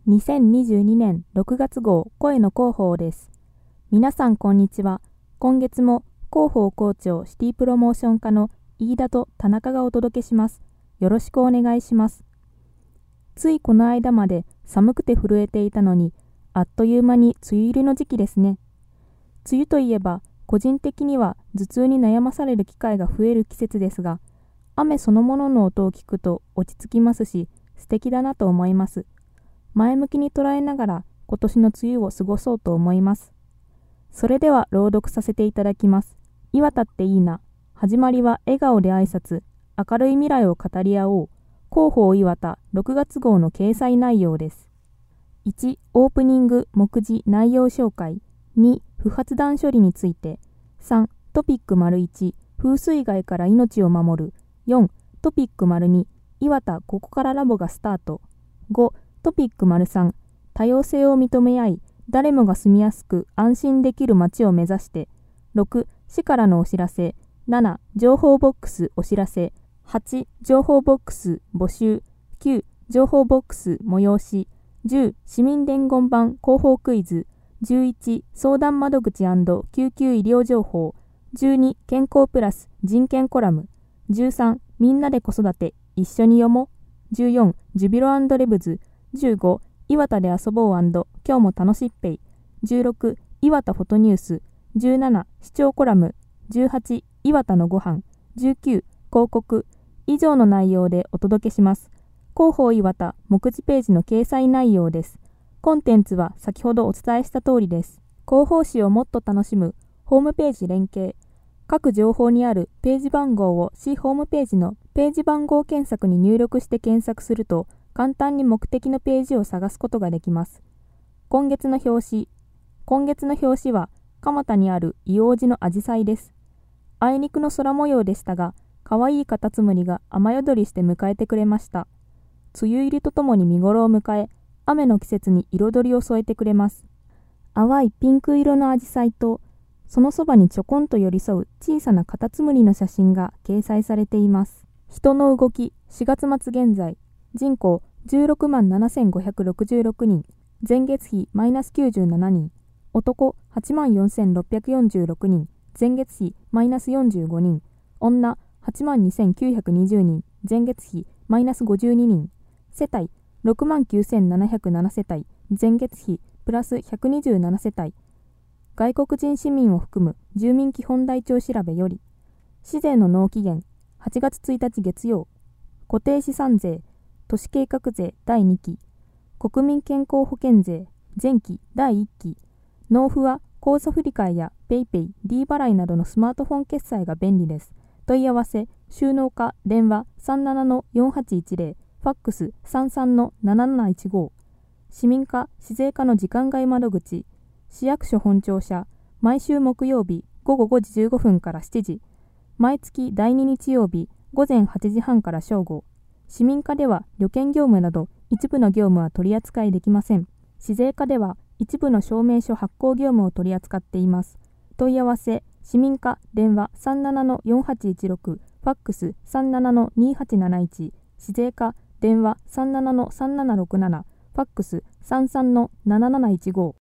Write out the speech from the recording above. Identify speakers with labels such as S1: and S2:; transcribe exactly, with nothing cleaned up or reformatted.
S1: にせんにじゅうにねんろくがつ号声の広報です。皆さんこんにちは。今月も広報校長シティプロモーション課の飯田と田中がお届けします。よろしくお願いします。ついこの間まで寒くて震えていたのに、あっという間に梅雨入りの時期ですね。梅雨といえば、個人的には頭痛に悩まされる機会が増える季節ですが、雨そのものの音を聞くと落ち着きますし、素敵だなと思います。前向きに捉えながら今年の梅雨を過ごそうと思います。それでは朗読させていただきます。岩田っていいな。始まりは笑顔で挨拶。明るい未来を語り合おう。広報岩田ろくがつ号の掲載内容です。いち. オープニング目次内容紹介。に. 不発弾処理について。さん. トピック ① 風水害から命を守る。よん. トピック ② 岩田ここからラボがスタート。ご. トピック ③ 多様性を認め合い、誰もが住みやすく安心できる街を目指して。ろく. 市からのお知らせ。なな. 情報ボックスお知らせ。はち. 情報ボックス募集。きゅう. 情報ボックス催し。じゅう. 市民伝言板広報クイズ。じゅういち. 相談窓口&救急医療情報。じゅうに. 健康プラス人権コラム。じゅうさん. みんなで子育て一緒に読もう。じゅうよん. ジュビロ&レブズ。じゅうご. 岩田で遊ぼう&今日も楽しっぺい。じゅうろく. 岩田フォトニュース。じゅうなな. 視聴コラム。じゅうはち. 岩田のご飯。じゅうきゅう. 広告。以上の内容でお届けします。広報岩田目次ページの掲載内容です。コンテンツは先ほどお伝えした通りです。広報誌をもっと楽しむホームページ連携。各情報にあるページ番号を市ホームページのページ番号検索に入力して検索すると、簡単に目的のページを探すことができます。今月の表紙。今月の表紙は、蒲田にある硫黄寺のアジサイです。あいにくの空模様でしたが、かわいいカタツムリが雨宿りして迎えてくれました。梅雨入りとともに見頃を迎え、雨の季節に彩りを添えてくれます。淡いピンク色のアジサイと、そのそばにちょこんと寄り添う小さなカタツムリの写真が掲載されています。人の動き、しがつ末現在。人口じゅうろくまんななせんごひゃくろくじゅうろくにん、前月比マイナスきゅうじゅうななにん、男はちまんよんせんろっぴゃくよんじゅうろくにん、前月比マイナスよんじゅうごにん、女はちまんにせんきゅうひゃくにじゅうにん、前月比マイナスごじゅうににん、世帯ろくまんきゅうせんななひゃくななせたい、前月比プラスひゃくにじゅうななせたい、外国人市民を含む住民基本台帳調べより、市税の納期限はちがつついたち月曜、固定資産税都市計画税だいにき、国民健康保険税前期だいいっき、納付は口座振替や PayPay、D 払いなどのスマートフォン決済が便利です。問い合わせ、収納課、電話 さんななのよんはちいちぜろ、ファックス さんさんのなななないちご、市民課、市税課の時間外窓口、市役所本庁舎、毎週木曜日ごごごじじゅうごふんからしちじ、毎月だいに日曜日ごぜんはちじはんから正午。市民課では旅券業務など一部の業務は取り扱いできません。市税課では一部の証明書発行業務を取り扱っています。問い合わせ、市民課、電話 さんななのよんはちいちろく、ファックス さんななのにはちなないち、市税課、電話 さんななのさんななろくなな、ファックス さんさんのなななないちご。